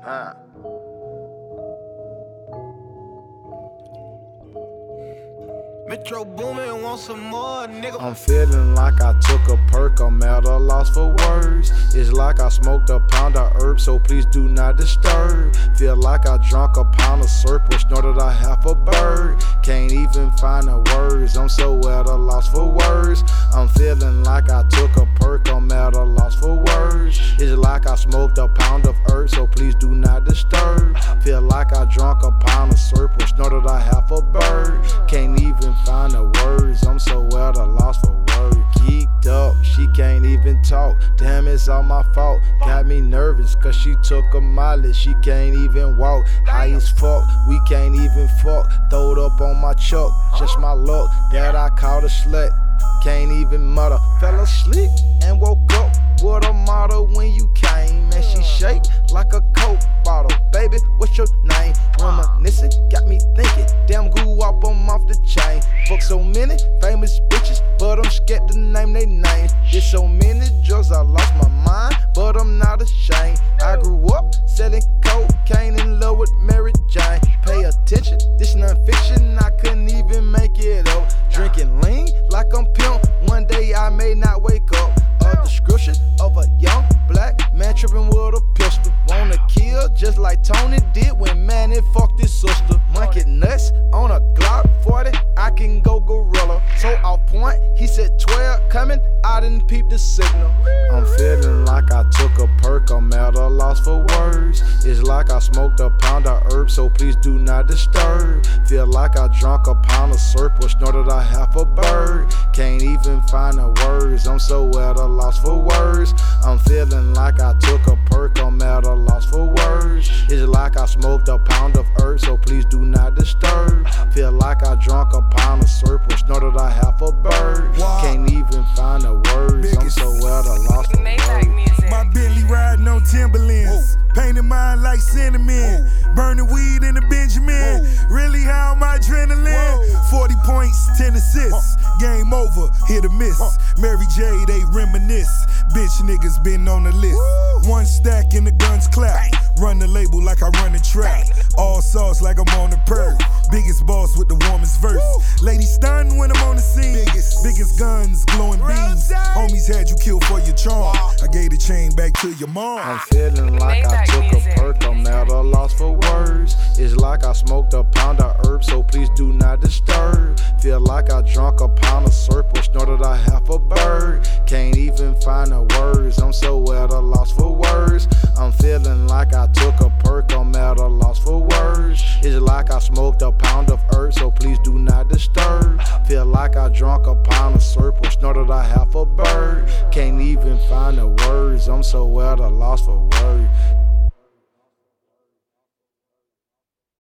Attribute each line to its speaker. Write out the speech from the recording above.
Speaker 1: Metro Boomin, want some more, nigga.
Speaker 2: I'm feeling like I took a perk, I'm at a loss for words. It's like I smoked a pound of herb, so please do not disturb. Feel like I drunk a pound of syrup or snorted a half a bird. Can't even find the words, I'm so at a loss for words. I'm feeling like I took a perk, I'm at a loss for words. It's like I smoked a pound of herb, so please do not disturb. Feel like I drunk a pound of syrup or snorted a half a bird. Can't even find the words, I'm so at a loss for words. Geeked up, she can't even talk. Damn, it's all my fault. Got me nervous, cause she took a mileage. She can't even walk. High as fuck, we can't even fuck. Throw it up on my chuck, just my luck that I caught a slut. Can't even mutter. Fell asleep and woke up with a model when you came. And she shake like a Coke bottle. Baby, what's your name? Reminiscing, got me thinking. Damn, grew up, I'm off the chain. Fuck so many famous bitches, but I'm scared to name their names. There's so many drugs, I lost my mind, but I'm not ashamed. I grew up selling cocaine, in love with Mary Jane. Pay attention, this non-fiction, I couldn't even make it up. Drinking lean like I'm pimp, one day I may not wake up. A description of a young black man tripping with a pistol. Wanna kill just like Tony did when Manny fucked his sister. Monkey nuts on a Glock 40, I can go gorilla. So off point, he said 12 coming, I didn't peep the signal. I'm feeling like I took a perk, I'm at a loss for words. It's like I smoked a pound of herb, so please do not disturb. Feel like I drunk a pound of syrup or snorted a half a bird. Can't even find the words, I'm so at a loss for words. I'm feeling like I took a perk, I'm at a loss for words. It's like I smoked a pound of herb, so please do not disturb. Feel like I drunk a pound of syrup or snorted a half a bird. Can't even find the words, I'm so at a loss for words.
Speaker 3: My Bentley riding on Timberlands, painting mine like cinnamon, burning weed in the Benjamin. Really high on my adrenaline. 40 points, 10 assists. Game over, hit or miss. Mary J, they reminisce. Bitch niggas been on the list. One stack and the guns clap. Run the label like I run the track. All sauce like I'm on the perk. Biggest boss with the warmest verse. Lady stunned when I'm on the scene. Biggest guns, glowing beams. Homies had you killed for your charm. I gave the chain back to your mom.
Speaker 2: I'm feeling like I took a perk, I'm at a loss for words. It's like I smoked a pound of herb, so please do not disturb. Feel like I drunk a pound of syrup or snorted a half a bird. Can't even find the words, I'm so at a loss for words. I'm feeling like I took a perk, I'm at a loss for words. It's like I smoked a pound of herb, so please do not disturb. Feel like I drunk a pound of syrup or snorted a half a bird. Can't even find the words, I'm so at a loss for words.